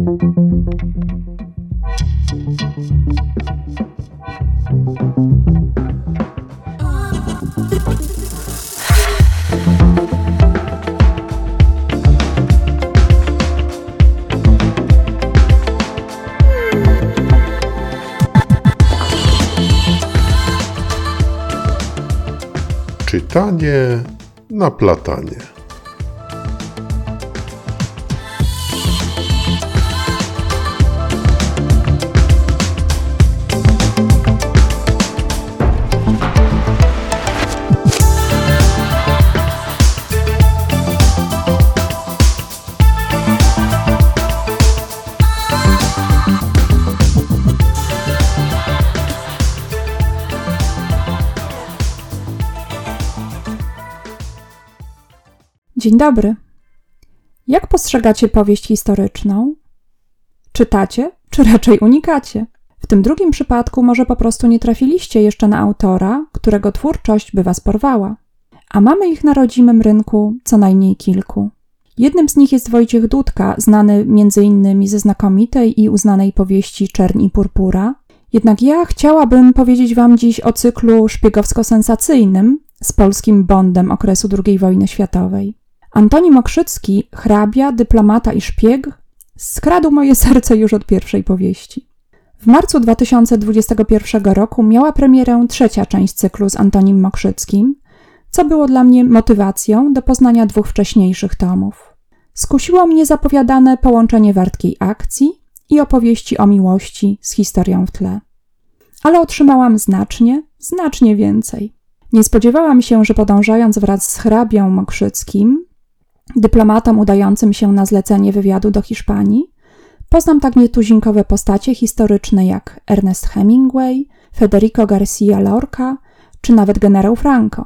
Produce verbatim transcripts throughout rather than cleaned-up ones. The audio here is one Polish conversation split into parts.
Czytanie na platanie. Dzień dobry. Jak postrzegacie powieść historyczną? Czytacie, czy raczej unikacie? W tym drugim przypadku może po prostu nie trafiliście jeszcze na autora, którego twórczość by was porwała. A mamy ich na rodzimym rynku co najmniej kilku. Jednym z nich jest Wojciech Dudka, znany między innymi ze znakomitej i uznanej powieści Czerń i purpura. Jednak ja chciałabym powiedzieć wam dziś o cyklu szpiegowsko-sensacyjnym z polskim Bondem okresu drugiej wojny światowej. Antoni Mokrzycki, hrabia, dyplomata i szpieg, skradł moje serce już od pierwszej powieści. W marcu dwa tysiące dwudziestego pierwszego roku miała premierę trzecia część cyklu z Antonim Mokrzyckim, co było dla mnie motywacją do poznania dwóch wcześniejszych tomów. Skusiło mnie zapowiadane połączenie wartkiej akcji i opowieści o miłości z historią w tle. Ale otrzymałam znacznie, znacznie więcej. Nie spodziewałam się, że podążając wraz z hrabią Mokrzyckim, dyplomatą udającym się na zlecenie wywiadu do Hiszpanii, poznam tak nietuzinkowe postacie historyczne jak Ernest Hemingway, Federico García Lorca czy nawet generał Franco.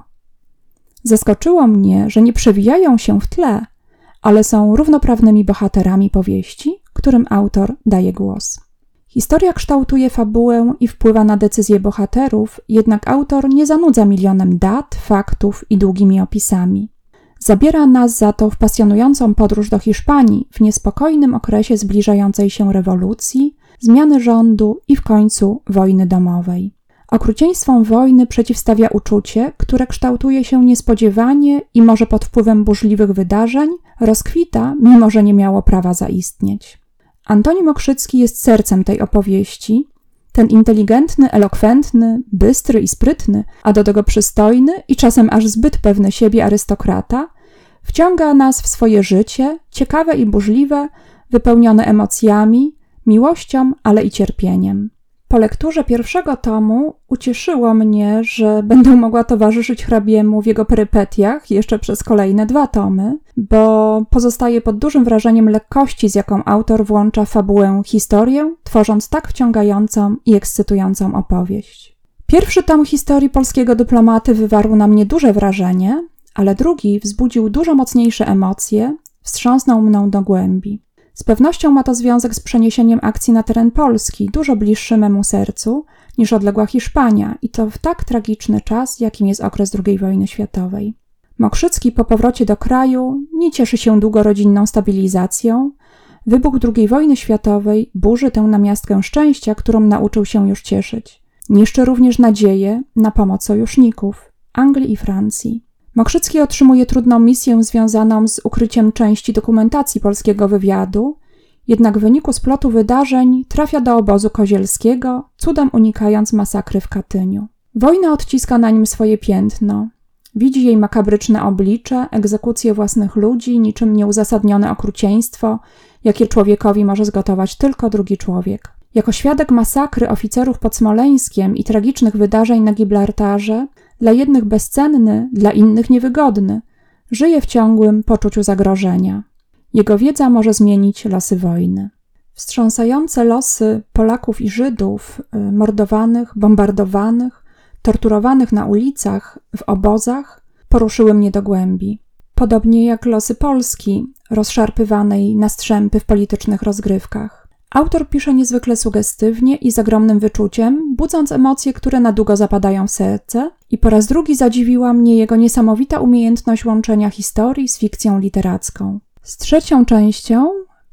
Zaskoczyło mnie, że nie przewijają się w tle, ale są równoprawnymi bohaterami powieści, którym autor daje głos. Historia kształtuje fabułę i wpływa na decyzje bohaterów, jednak autor nie zanudza milionem dat, faktów i długimi opisami. Zabiera nas za to w pasjonującą podróż do Hiszpanii w niespokojnym okresie zbliżającej się rewolucji, zmiany rządu i w końcu wojny domowej. Okrucieństwom wojny przeciwstawia uczucie, które kształtuje się niespodziewanie i może pod wpływem burzliwych wydarzeń rozkwita, mimo że nie miało prawa zaistnieć. Antoni Mokrzycki jest sercem tej opowieści, ten inteligentny, elokwentny, bystry i sprytny, a do tego przystojny i czasem aż zbyt pewny siebie arystokrata, wciąga nas w swoje życie, ciekawe i burzliwe, wypełnione emocjami, miłością, ale i cierpieniem. Po lekturze pierwszego tomu ucieszyło mnie, że będę mogła towarzyszyć hrabiemu w jego perypetiach jeszcze przez kolejne dwa tomy, bo pozostaję pod dużym wrażeniem lekkości, z jaką autor włącza fabułę historię, tworząc tak wciągającą i ekscytującą opowieść. Pierwszy tom historii polskiego dyplomaty wywarł na mnie duże wrażenie, ale drugi wzbudził dużo mocniejsze emocje, wstrząsnął mną do głębi. Z pewnością ma to związek z przeniesieniem akcji na teren Polski, dużo bliższy memu sercu niż odległa Hiszpania i to w tak tragiczny czas, jakim jest okres drugiej wojny światowej. Mokrzycki po powrocie do kraju nie cieszy się długo rodzinną stabilizacją. Wybuch drugiej wojny światowej burzy tę namiastkę szczęścia, którą nauczył się już cieszyć. Niszczy również nadzieję na pomoc sojuszników, Anglii i Francji. Mokrzycki otrzymuje trudną misję związaną z ukryciem części dokumentacji polskiego wywiadu, jednak w wyniku splotu wydarzeń trafia do obozu kozielskiego, cudem unikając masakry w Katyniu. Wojna odciska na nim swoje piętno. Widzi jej makabryczne oblicze, egzekucje własnych ludzi, niczym nieuzasadnione okrucieństwo, jakie człowiekowi może zgotować tylko drugi człowiek. Jako świadek masakry oficerów pod Smoleńskiem i tragicznych wydarzeń na Gibraltarze, dla jednych bezcenny, dla innych niewygodny, żyje w ciągłym poczuciu zagrożenia. Jego wiedza może zmienić losy wojny. Wstrząsające losy Polaków i Żydów, mordowanych, bombardowanych, torturowanych na ulicach, w obozach, poruszyły mnie do głębi. Podobnie jak losy Polski, rozszarpywanej na strzępy w politycznych rozgrywkach. Autor pisze niezwykle sugestywnie i z ogromnym wyczuciem, budząc emocje, które na długo zapadają w serce, i po raz drugi zadziwiła mnie jego niesamowita umiejętność łączenia historii z fikcją literacką. Z trzecią częścią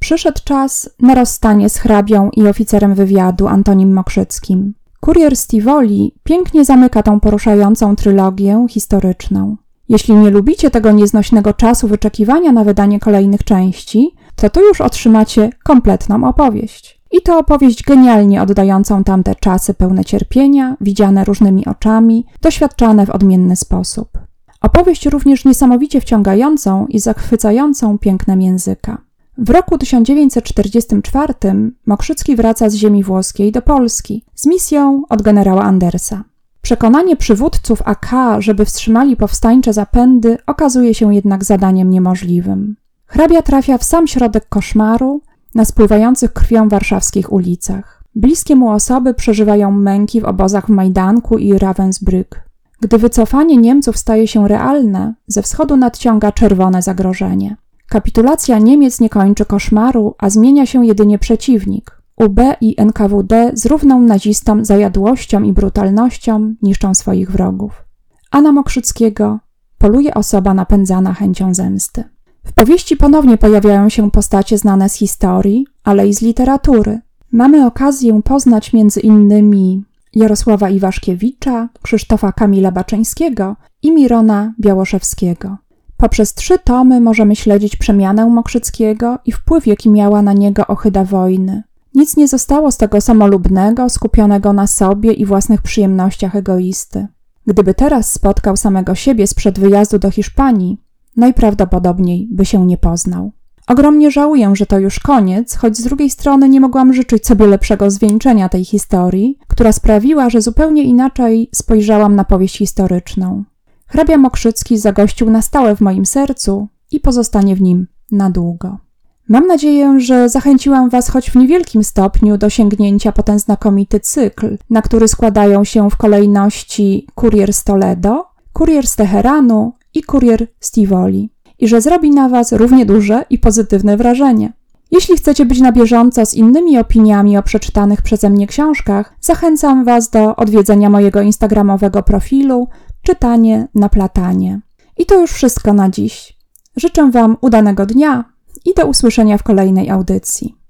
Przyszedł czas na rozstanie z hrabią i oficerem wywiadu Antonim Mokrzyckim. Kurier z Tivoli pięknie zamyka tą poruszającą trylogię historyczną. Jeśli nie lubicie tego nieznośnego czasu wyczekiwania na wydanie kolejnych części, to tu już otrzymacie kompletną opowieść. I to opowieść genialnie oddającą tamte czasy pełne cierpienia, widziane różnymi oczami, doświadczane w odmienny sposób. Opowieść również niesamowicie wciągającą i zachwycającą pięknem języka. W roku tysiąc dziewięćset czterdziestym czwartym Mokrzycki wraca z ziemi włoskiej do Polski z misją od generała Andersa. Przekonanie przywódców A K, żeby wstrzymali powstańcze zapędy, okazuje się jednak zadaniem niemożliwym. Hrabia trafia w sam środek koszmaru, na spływających krwią warszawskich ulicach. Bliskie mu osoby przeżywają męki w obozach w Majdanku i Ravensbrück. Gdy wycofanie Niemców staje się realne, ze wschodu nadciąga czerwone zagrożenie. Kapitulacja Niemiec nie kończy koszmaru, a zmienia się jedynie przeciwnik. U B i N K W D z równą nazistom zajadłością i brutalnością niszczą swoich wrogów. A na Mokrzyckiego poluje osoba napędzana chęcią zemsty. W powieści ponownie pojawiają się postacie znane z historii, ale i z literatury. Mamy okazję poznać między innymi Jarosława Iwaszkiewicza, Krzysztofa Kamila Baczyńskiego i Mirona Białoszewskiego. Poprzez trzy tomy możemy śledzić przemianę Mokrzyckiego i wpływ, jaki miała na niego ohyda wojny. Nic nie zostało z tego samolubnego, skupionego na sobie i własnych przyjemnościach egoisty. Gdyby teraz spotkał samego siebie sprzed wyjazdu do Hiszpanii, najprawdopodobniej by się nie poznał. Ogromnie żałuję, że to już koniec, choć z drugiej strony nie mogłam życzyć sobie lepszego zwieńczenia tej historii, która sprawiła, że zupełnie inaczej spojrzałam na powieść historyczną. Hrabia Mokrzycki zagościł na stałe w moim sercu i pozostanie w nim na długo. Mam nadzieję, że zachęciłam Was choć w niewielkim stopniu do sięgnięcia po ten znakomity cykl, na który składają się w kolejności Kurier z Toledo, Kurier z Teheranu i Kurier z Tivoli i że zrobi na Was równie duże i pozytywne wrażenie. Jeśli chcecie być na bieżąco z innymi opiniami o przeczytanych przeze mnie książkach, zachęcam Was do odwiedzenia mojego instagramowego profilu Czytanie na platanie. I to już wszystko na dziś. Życzę Wam udanego dnia i do usłyszenia w kolejnej audycji.